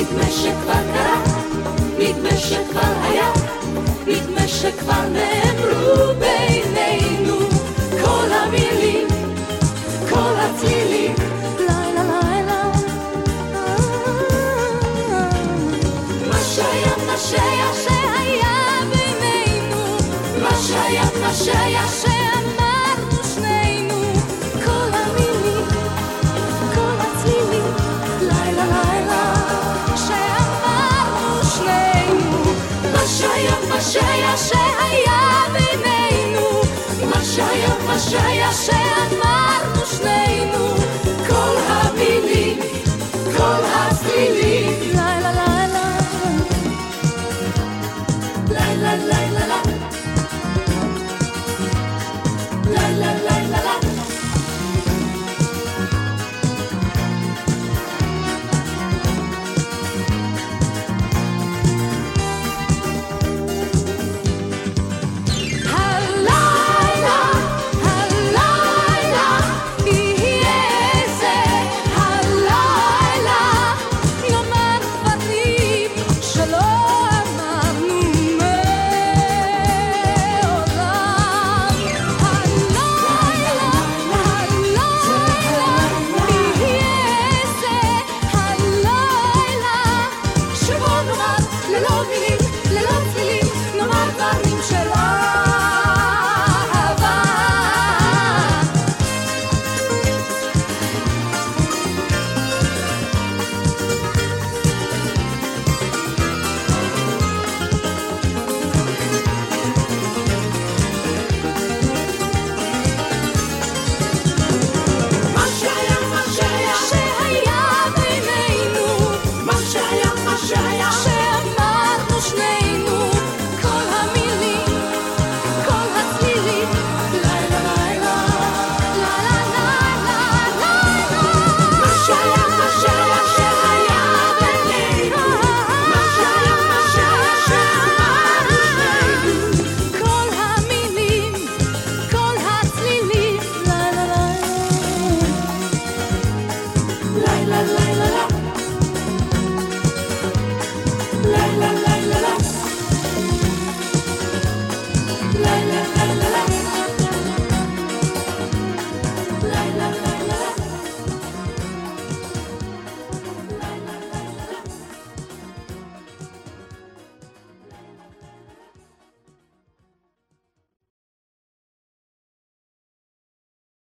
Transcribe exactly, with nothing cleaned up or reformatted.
נדמה שכבר קרה, נדמה שכבר היה, נדמה שכבר נאמרו בינינו כל המילים, כל הצלילים. לילה לילה מה שהיה, מה שהיה, שהיה בינינו, מה שהיה, מה שהיה, שאמרנו שנינו כל המילים, כל הצלילים. לילה לילה שאמרנו שנינו מה שהיה, מה שהיה, שהיה בינינו, מה שהיה, מה שהיה, שאמרנו שנינו